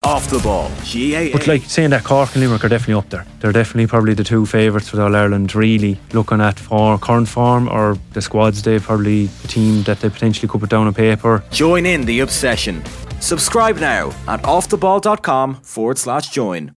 Off the Ball, GAA. But like saying that, Cork and Limerick are definitely up there. They're definitely probably the two favourites for All Ireland, really looking at for current form or the squads. They're probably the team that they potentially could put down on paper. Join in the obsession. Subscribe now at offtheball.com/join.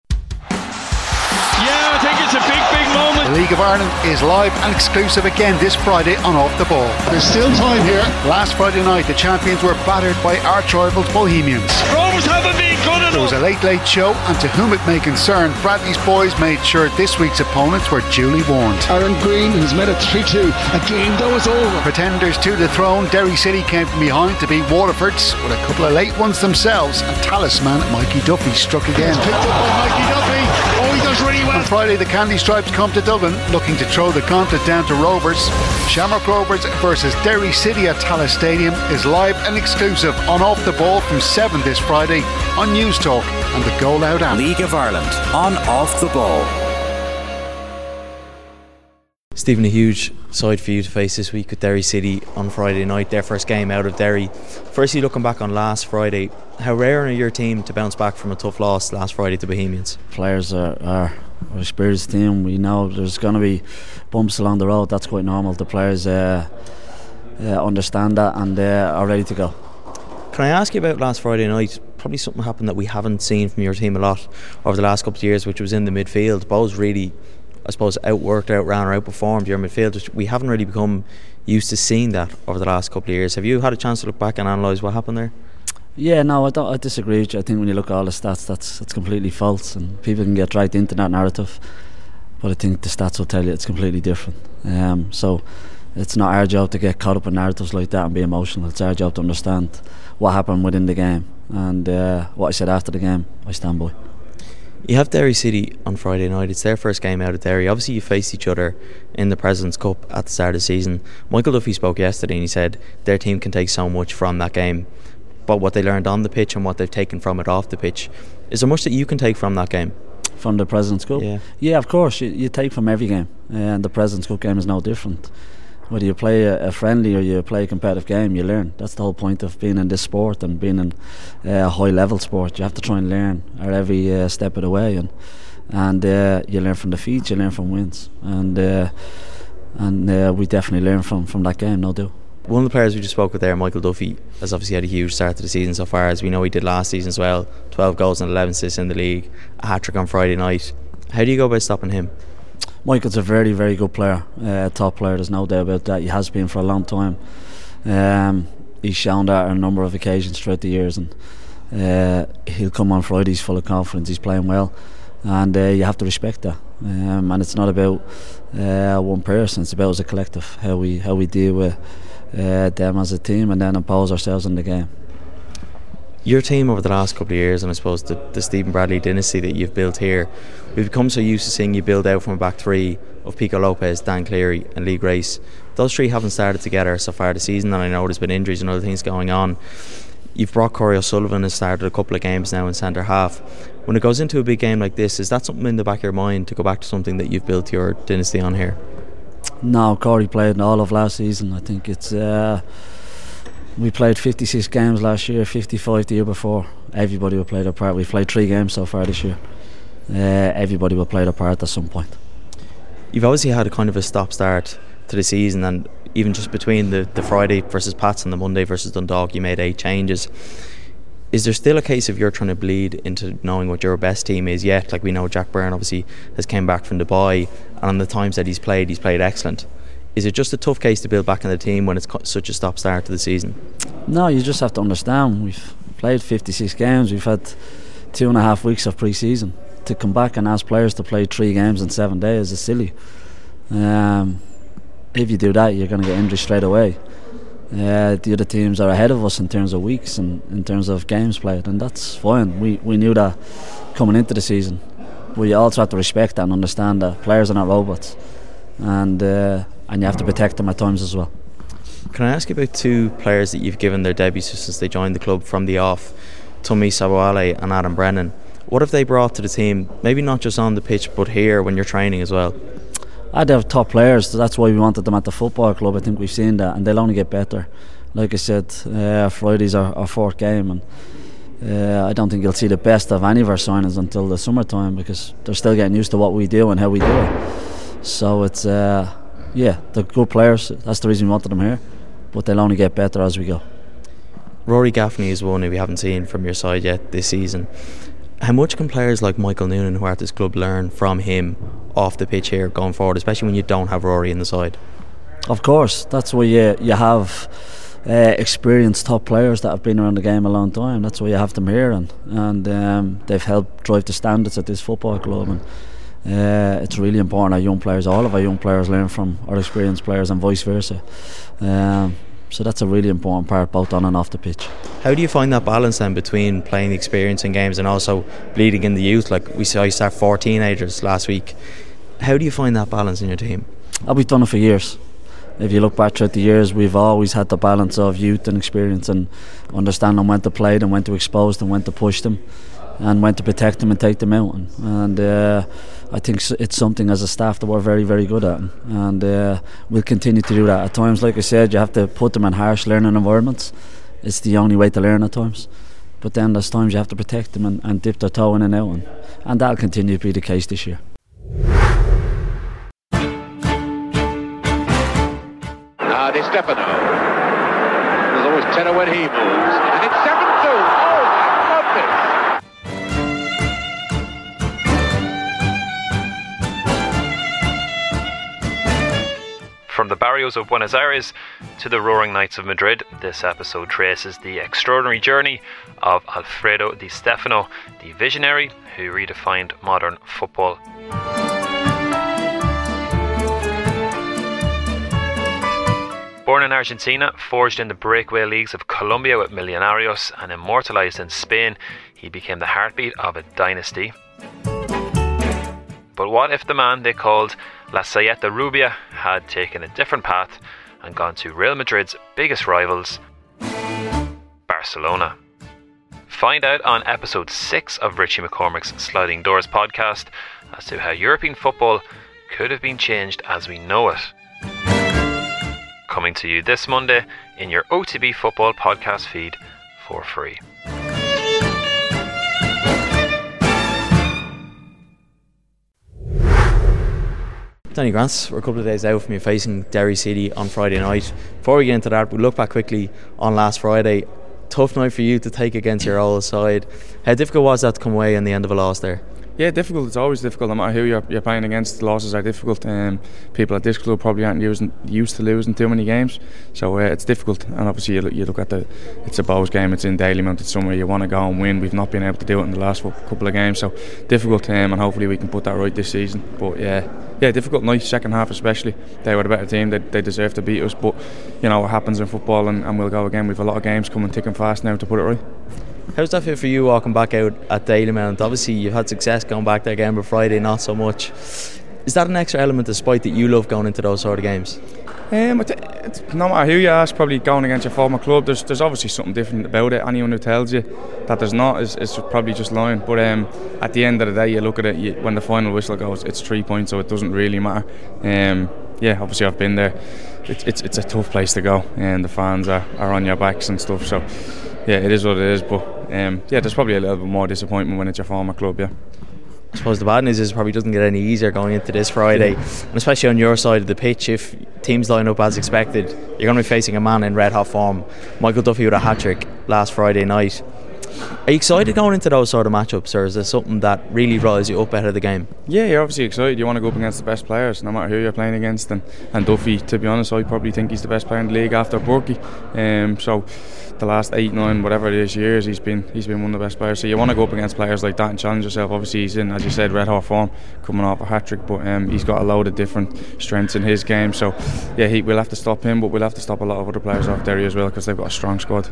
I think it's a big moment. The League of Ireland is live and exclusive again this Friday on Off the Ball. There's still time here. Last Friday night, the champions were battered by arch-rivals Bohemians. Rovers haven't been good enough. There was a late show, and to whom it may concern, Bradley's boys made sure this week's opponents were duly warned. Aaron Green has made it 3-2, a game that was over. Pretenders to the throne, Derry City came from behind to beat Waterford's with a couple of late ones themselves, and talisman Mikey Duffy struck again. Picked up by Mikey Duffy. Oh, he does really well. On Friday, the Candy Stripes come to Dublin looking to throw the gauntlet down to Rovers. Shamrock Rovers versus Derry City at Tallaght Stadium is live and exclusive on Off the Ball from 7 this Friday on News Talk and the Go Loud app. League of Ireland on Off the Ball. Stephen, a huge side for you to face this week with Derry City on Friday night, their first game out of Derry. Firstly, looking back on last Friday, how rare are your team to bounce back from a tough loss last Friday to Bohemians? Players are an experienced team. We know there's going to be bumps along the road. That's quite normal. The players understand that and are ready to go. Can I ask you about last Friday night? Probably something happened that we haven't seen from your team a lot over the last couple of years, which was in the midfield. Both really, I suppose, outworked, outran or outperformed your midfield. We haven't really become used to seeing that over the last couple of years. Have you had a chance to look back and analyse what happened there? Yeah, no, I disagree with you. I think when you look at all the stats, that's completely false, and people can get dragged into that narrative. But I think the stats will tell you it's completely different. So it's not our job to get caught up in narratives like that and be emotional. It's our job to understand what happened within the game, and what I said after the game, I stand by. You have Derry City on Friday night. It's their first game out of Derry. Obviously you faced each other in the President's Cup at the start of the season. Michael Duffy spoke yesterday and he said their team can take so much from that game, but what they learned on the pitch and what they've taken from it off the pitch. Is there much that you can take from that game? From the President's Cup? Yeah, of course. You take from every game, and the President's Cup game is no different. Whether you play a friendly or you play a competitive game, you learn. That's the whole point of being in this sport and being in a high level sport. You have to try and learn at every step of the way, and you learn from defeats, you learn from wins, and we definitely learn from that game, no doubt. One of the players we just spoke with there, Michael Duffy, has obviously had a huge start to the season so far, as we know he did last season as well. 12 goals and 11 assists in the league, a hat-trick on Friday night. How do you go about stopping him? Michael's a very, very good player, top player, there's no doubt about that. He has been for a long time. He's shown that on a number of occasions throughout the years, and he'll come on Fridays full of confidence. He's playing well, and you have to respect that. And it's not about one person, it's about as a collective, how we deal with them as a team and then impose ourselves in the game. Your team over the last couple of years, and I suppose the Stephen Bradley dynasty that you've built here, we've become so used to seeing you build out from a back three of Pico Lopez, Dan Cleary and Lee Grace. Those three haven't started together so far this season, and I know there's been injuries and other things going on. You've brought Corey O'Sullivan, has started a couple of games now in centre half. When it goes into a big game like this, is that something in the back of your mind to go back to something that you've built your dynasty on here? No, Corey played all of last season. I think it's we played 56 games last year, 55 the year before. Everybody will play their part. We've played 3 games so far this year. Everybody will play their part at some point. You've obviously had a kind of a stop-start to the season, and even just between the Friday versus Pats and the Monday versus Dundalk, you made 8 changes. Is there still a case of you're trying to bleed into knowing what your best team is yet? Like we know Jack Byrne obviously has came back from Dubai, and on the times that he's played excellent. Is it just a tough case to build back in the team when it's such a stop start to the season? No, you just have to understand we've played 56 games, we've had 2.5 weeks of pre-season. To come back and ask players to play 3 games in 7 days is silly. If you do that, you're going to get injured straight away. The other teams are ahead of us in terms of weeks and in terms of games played, and that's fine. We knew that coming into the season. But you also have to respect that and understand that players are not robots, and you have to protect them at times as well. Can I ask you about 2 players that you've given their debuts since they joined the club from the off, Tommy Sabawale and Adam Brennan? What have they brought to the team, maybe not just on the pitch but here when you're training as well? They have top players, so that's why we wanted them at the football club. I think we've seen that, and they'll only get better. Like I said, Friday's our 4th game, and I don't think you'll see the best of any of our signings until the summertime, because they're still getting used to what we do and how we do it. So it's they're good players. That's the reason we wanted them here, but they'll only get better as we go. Rory Gaffney is one who we haven't seen from your side yet this season. How much can players like Michael Noonan, who are at this club, learn from him off the pitch here going forward, especially when you don't have Rory in the side? Of course, that's why you have experienced top players that have been around the game a long time. That's why you have them here, and they've helped drive the standards at this football club. And it's really important our young players, all of our young players, learn from our experienced players and vice versa. So that's a really important part, both on and off the pitch. How do you find that balance then between playing the experience in games and also bleeding in the youth? Like we saw you start 4 teenagers last week. How do you find that balance in your team? We've done it for years. If you look back throughout the years, we've always had the balance of youth and experience, and understanding when to play them, when to expose them, when to push them, and when to protect them and take them out. And I think it's something as a staff that we're very, very good at, and we'll continue to do that. At times, like I said, you have to put them in harsh learning environments. It's the only way to learn at times. But then there's times you have to protect them and dip their toe in and out, and that'll continue to be the case this year. Di Stefano. There's always tenor when he moves. And it's 7-2. Oh my goodness. From the barrios of Buenos Aires to the roaring nights of Madrid, this episode traces the extraordinary journey of Alfredo Di Stefano, the visionary who redefined modern football. Born in Argentina, forged in the breakaway leagues of Colombia with Millonarios, and immortalised in Spain, he became the heartbeat of a dynasty. But what if the man they called La Saeta Rubia had taken a different path and gone to Real Madrid's biggest rivals, Barcelona? Find out on episode 6 of Richie McCormick's Sliding Doors podcast as to how European football could have been changed as we know it. Coming to you this Monday in your OTB Football podcast feed for free. Danny Grants, we're a couple of days out from you facing Derry City on Friday night. Before we get into that, we'll look back quickly on last Friday. Tough night for you to take against your old side. How difficult was that to come away in the end of a loss there? Yeah, difficult. It's always difficult, no matter who you're playing against. The losses are difficult. People at this club probably aren't used to losing too many games, so it's difficult. And obviously you look at it's a Bows game, it's in Dalymount, it's somewhere you want to go and win. We've not been able to do it in the last couple of games, so difficult, and hopefully we can put that right this season. But yeah, difficult night, second half especially. They were the better team, they deserve to beat us, but you know what happens in football, and we'll go again. We've a lot of games coming thick and fast now to put it right. How's that feel for you walking back out at Dalymount? Obviously you've had success going back there again, but Friday not so much. Is that an extra element despite that you love going into those sort of games? It's, no matter who you ask, probably going against your former club, there's obviously something different about it. Anyone who tells you that there's not is probably just lying. But at the end of the day, you look at it, when the final whistle goes, it's 3 points, so it doesn't really matter. Obviously I've been there. It's a tough place to go, and the fans are on your backs and stuff, so yeah, it is what it is. But there's probably a little bit more disappointment when it's your former club. I suppose the bad news is it probably doesn't get any easier going into this Friday, and especially on your side of the pitch. If teams line up as expected, you're going to be facing a man in red hot form. Michael Duffy with a hat-trick last Friday night. Are you excited going into those sort of matchups, or is there something that really riles you up ahead of the game? Yeah, you're obviously excited. You want to go up against the best players, no matter who you're playing against. And Duffy, to be honest, I probably think he's the best player in the league after Burkey. So the last 8, 9, whatever it is years, he's been one of the best players. So you want to go up against players like that and challenge yourself. Obviously he's in, as you said, red hot form, coming off a hat-trick, but he's got a load of different strengths in his game. So yeah, we'll have to stop him, but we'll have to stop a lot of other players off Derry as well, because they've got a strong squad.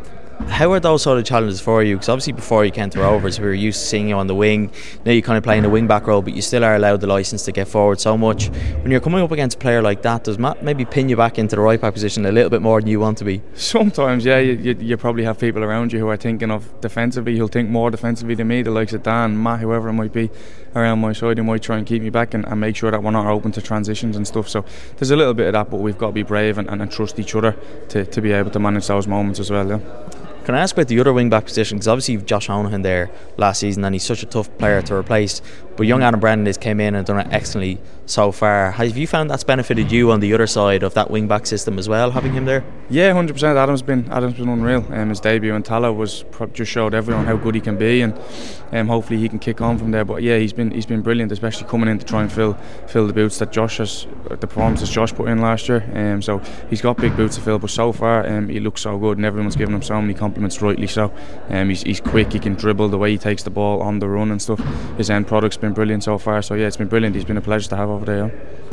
How are those sort of challenges for you? Because obviously before you came to Rovers, we were used to seeing you on the wing. Now you're kind of playing a wing back role, but you still are allowed the licence to get forward so much. When you're coming up against a player like that, does Matt maybe pin you back into the right back position a little bit more than you want to be? Sometimes, yeah. You probably have people around you who are thinking of defensively, who'll think more defensively than me, the likes of Dan, Matt, whoever it might be around my side, who might try and keep me back and make sure that we're not open to transitions and stuff. So there's a little bit of that, but we've got to be brave and trust each other to be able to manage those moments as well. Yeah. Can I ask about the other wing back position? Because obviously you've Josh Honohan there last season, and he's such a tough player to replace. But young Adam Brennan has came in and done it excellently so far. Have you found that's benefited you on the other side of that wing back system as well, having him there? Yeah, 100%. Adam's been unreal. His debut in Tala just showed everyone how good he can be, and hopefully he can kick on from there. But yeah, he's been brilliant, especially coming in to try and fill the boots that the performances Josh put in last year. So he's got big boots to fill. But so far, he looks so good, and everyone's giving him so many compliments, rightly so. He's quick, he can dribble, the way he takes the ball on the run and stuff. His end product's been brilliant so far. So yeah, it's been brilliant. He's been a pleasure to have over there.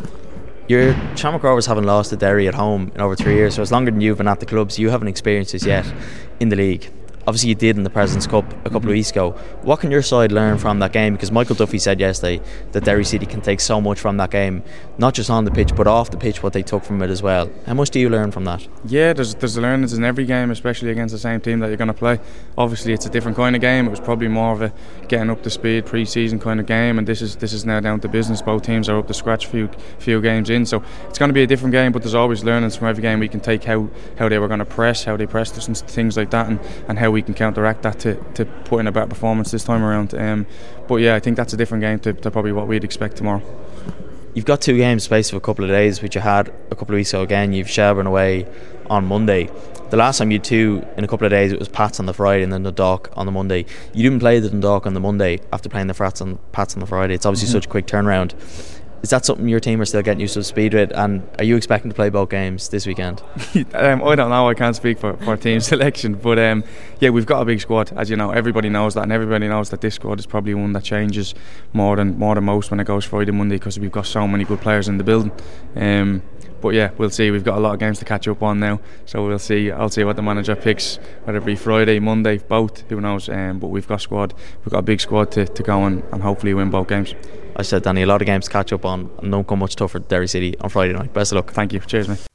Your Shamrock Rovers haven't lost to Derry at home in over 3 years, so it's longer than you've been at the club, so you haven't experienced this yet in the league. Obviously you did in the President's Cup a couple of weeks ago. What can your side learn from that game? Because Michael Duffy said yesterday that Derry City can take so much from that game, not just on the pitch but off the pitch, what they took from it as well. How much do you learn from that? Yeah, there's learnings in every game, especially against the same team that you're going to play. Obviously it's a different kind of game. It was probably more of a getting up to speed pre-season kind of game, and this is now down to business. Both teams are up to scratch few games in, so it's going to be a different game, but there's always learnings from every game. We can take how they were going to press, how they pressed us and things like that, and how we can counteract that to put in a better performance this time around. But yeah, I think that's a different game to probably what we'd expect tomorrow. You've got 2 games space of a couple of days, which you had a couple of weeks ago again. You've Shelbourne away on Monday. The last time you had 2 in a couple of days, it was Pats on the Friday and then Dundalk on the Monday. You didn't play the Dundalk on the Monday after playing the Pats on the Friday. It's obviously such a quick turnaround. Is that something your team are still getting used to speed with, and are you expecting to play both games this weekend? I don't know, I can't speak for team selection, but yeah, we've got a big squad, as you know. Everybody knows that, and everybody knows that this squad is probably one that changes more than most when it goes Friday, Monday, because we've got so many good players in the building. But yeah, we'll see. We've got a lot of games to catch up on now, so we'll see. I'll see what the manager picks, whether it be Friday, Monday, both, who knows. But we've got a big squad to go and hopefully win both games. I said, Danny, a lot of games to catch up on, and don't come much tougher Derry City on Friday night. Best of luck. Thank you. Cheers, mate.